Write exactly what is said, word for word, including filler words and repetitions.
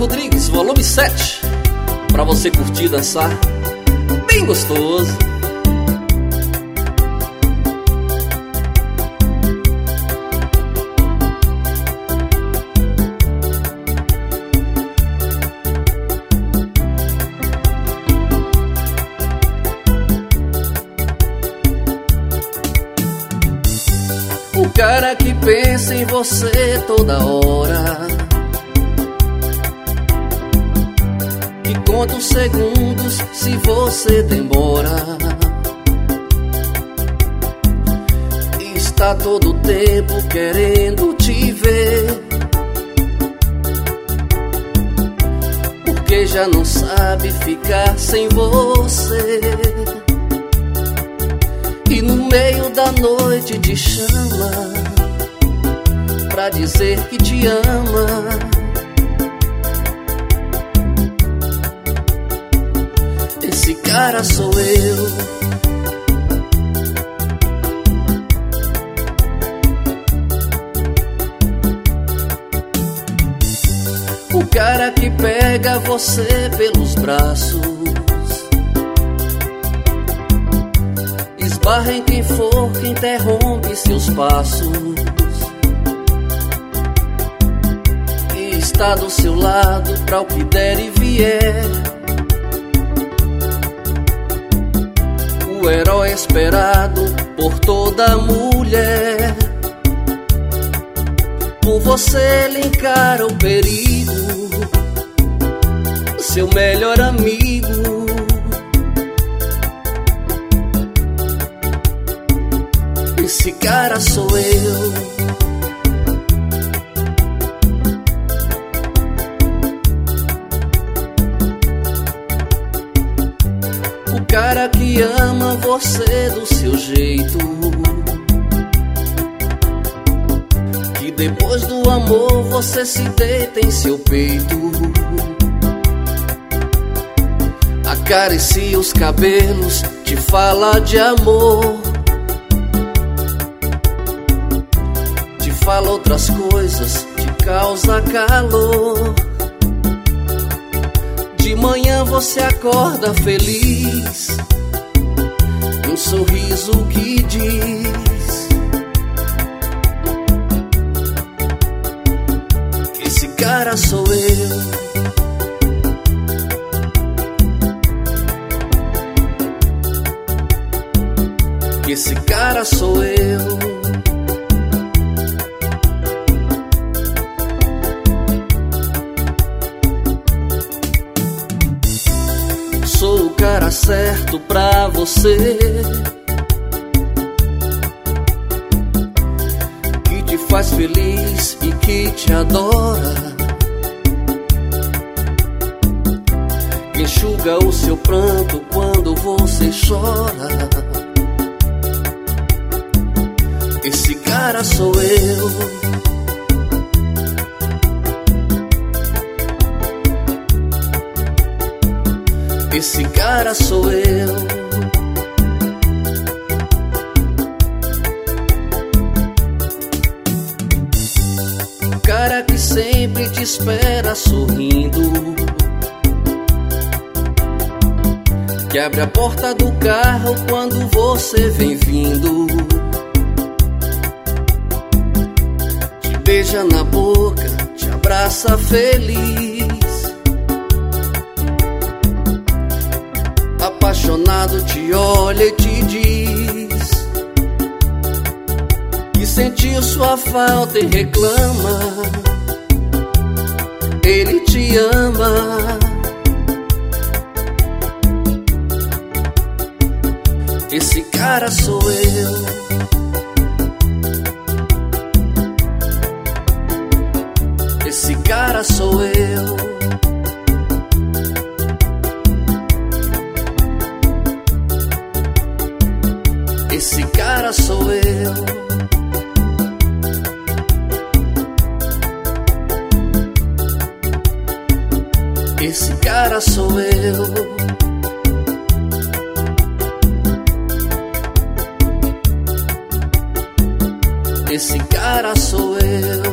Rodrigues, volume sete, pra você curtir e dançar bem gostoso. O cara que pensa em você toda hora, que conta os segundos se você demora, está todo tempo querendo te ver, porque já não sabe ficar sem você. E no meio da noite te chama pra dizer que te ama. Esse cara sou eu. O cara que pega você pelos braços, esbarra em quem for que interrompe seus passos, e está do seu lado pra o que der e vier. O herói esperado por toda mulher, por você ele encara o perigo, seu melhor amigo. Esse cara sou eu. O cara que ama você do seu jeito, que depois do amor você se deita em seu peito, acaricia os cabelos, te fala de amor, fala outras coisas, te causa calor. De manhã você acorda feliz, um sorriso que diz: esse cara sou eu. Esse cara sou eu. Sou o cara certo pra você, que te faz feliz e que te adora, que enxuga o seu pranto quando você chora. Esse cara sou eu. Esse cara sou eu. O cara que sempre te espera sorrindo, que abre a porta do carro quando você vem vindo, te beija na boca, te abraça feliz, apaixonado te olha e te diz que sentiu sua falta e reclama. Ele te ama. Esse cara sou eu. Esse cara sou eu. Esse cara sou eu. Esse cara sou eu. Esse cara sou eu.